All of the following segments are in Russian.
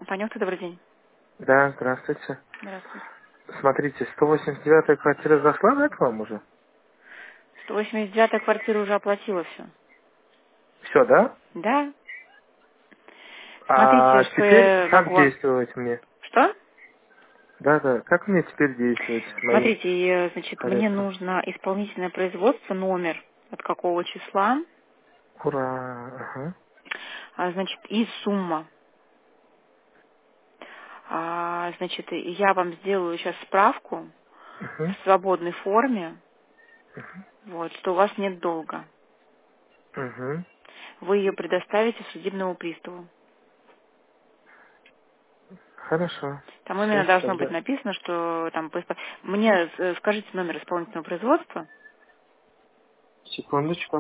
Панюта, добрый день. Да, здравствуйте. Здравствуйте. Смотрите, 189-я квартира зашла, да, к вам уже? 189-я квартира уже оплатила все. Все, да? Да. Смотрите, А что теперь я как могу... действовать мне? Что? Да, как мне теперь действовать с моим Смотрите, значит, мне порядком? нужно исполнительное производство, номер, от какого числа, Ура! Ага. значит, и сумма. Значит, я вам сделаю сейчас справку Угу. в свободной форме, вот, что у вас нет долга. Угу. Вы ее предоставите судебному приставу. Хорошо. Там именно Все, должно быть тогда. написано, что там... Мне скажите номер исполнительного производства. Секундочку.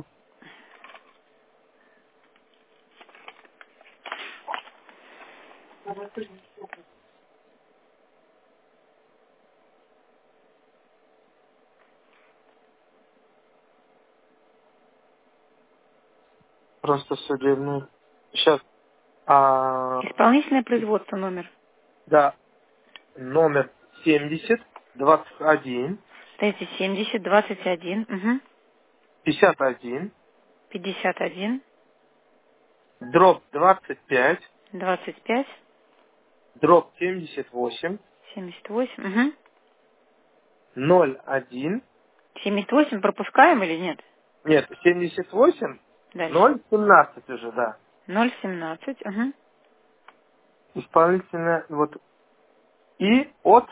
Просто судебную. Сейчас. Исполнительное производство номер. Да, номер 70-21, Дайте 70, 21, 51, 51, дробь 25, 25, дробь 78, 78, 01. 78 пропускаем или нет? Нет, 78, Дальше. 017 уже, да. 017, Исполнительно, вот, и от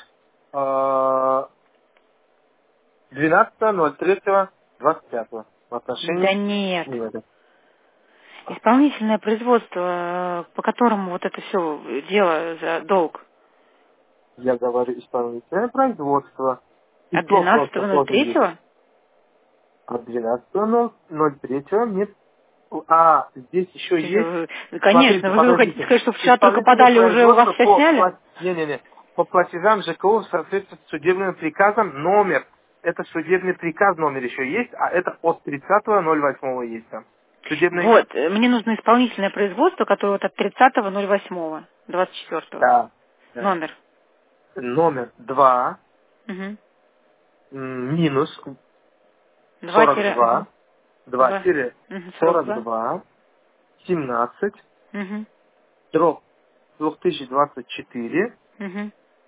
12.03.25 в Да отношении нет. вывода. Исполнительное производство, по которому вот это все дело за долг. Я говорю исполнительное производство. От Число просто тоже есть. 12.03? От 12.03 нет. А, здесь еще есть, Конечно, смотрите, вы хотите подождите, сказать, что вчера только исполнительное подали, уже у вас производство все сняли? по платежам ЖКУ в соответствии с судебным приказом номер. Это судебный приказ номер еще есть, а это от 30.08 есть там. Судебный, Вот, мне нужно исполнительное производство, которое вот от 30.08, 24. да, да. Номер. Номер 2, Угу. минус 2 42, 2, 42. 2-42, 17, Угу. дробь 2024, Угу.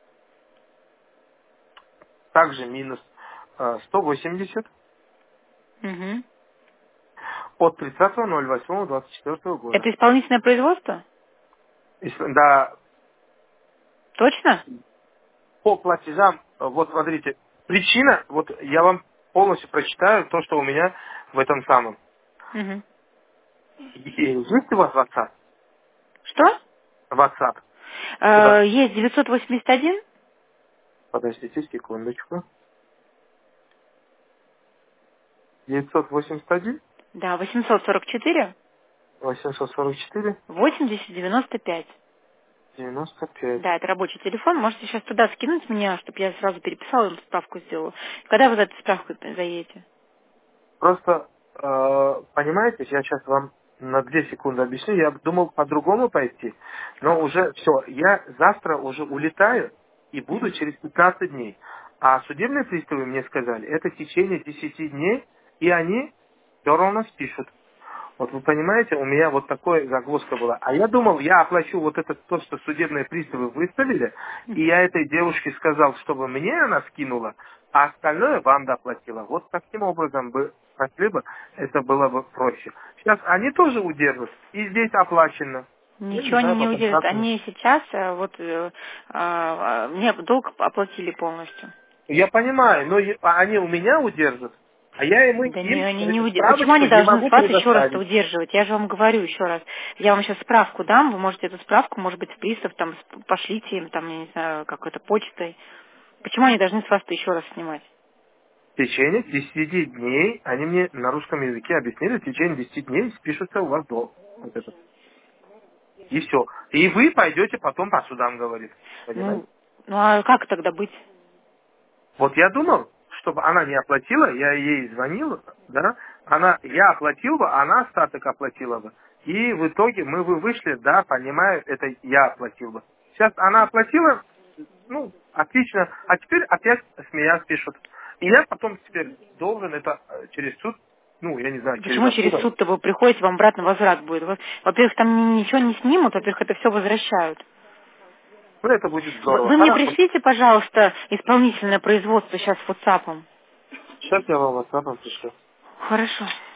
также минус 180 Угу. от 30.08.24 года. Это исполнительное производство? Да, Точно? по платежам, вот смотрите, причина, вот я вам полностью прочитаю то, что у меня в этом самом. Угу. Есть у вас WhatsApp? Что? WhatsApp. Куда? Есть 981? Подождите секундочку. 981, Да, 844, 844, 80, 95. 95. Да, это рабочий телефон. Можете сейчас туда скинуть мне, чтобы я сразу переписала, им справку сделала. Когда вы за этой справкой заедете? Просто, понимаете, я сейчас вам на 2 секунды объясню. Я думал по-другому пойти, но Как? уже все. Я завтра уже улетаю и буду Мгм. через 15 дней. А судебные приставы мне сказали, это в течение 10 дней, и они все равно спишут. Вот вы понимаете, у меня вот такая загвоздка была. А я думал, я оплачу вот это то, что судебные приставы выставили, и я этой девушке сказал, чтобы мне она скинула, а остальное вам доплатила. Вот таким образом бы прошли бы, это было бы проще. Сейчас они тоже удержат, и здесь оплачено. Я не Ничего они знаю не потом, удержат. как мне. Они сейчас, мне долг оплатили полностью. Я понимаю, но они у меня удержат, а я Да не, им они не удерживают. Почему справочку они не должны могу с вас еще раз-то предоставить. удерживать? Я же вам говорю еще раз. Я вам сейчас справку дам, вы можете эту справку, может быть, в пристав, там, пошлите им, там, я не знаю, какой-то почтой. Почему они должны с вас-то еще раз снимать? В течение 10 дней, они мне на русском языке объяснили, в течение 10 дней спишется у вас долг. Вот это. И все. И вы пойдете потом по судам, говорит. Понимаете? Ну а как тогда быть? Вот я думал, чтобы она не оплатила, я ей звонил, да, я оплатил бы, она остаток оплатила бы. И в итоге мы бы вышли, да, понимаю, это я оплатил бы. Сейчас она оплатила, ну, отлично, а теперь опять с меня спишут. И я потом теперь должен это через суд, ну, я не знаю, Почему через откуда. суд-то вы приходите, вам обратно возврат будет? Во-первых, там ничего не снимут, во-первых, это все возвращают. Ну, это будет здорово. Вы мне Хорошо. пришлите, пожалуйста, исполнительное производство сейчас WhatsApp. Сейчас я вам WhatsApp пришлю. Хорошо.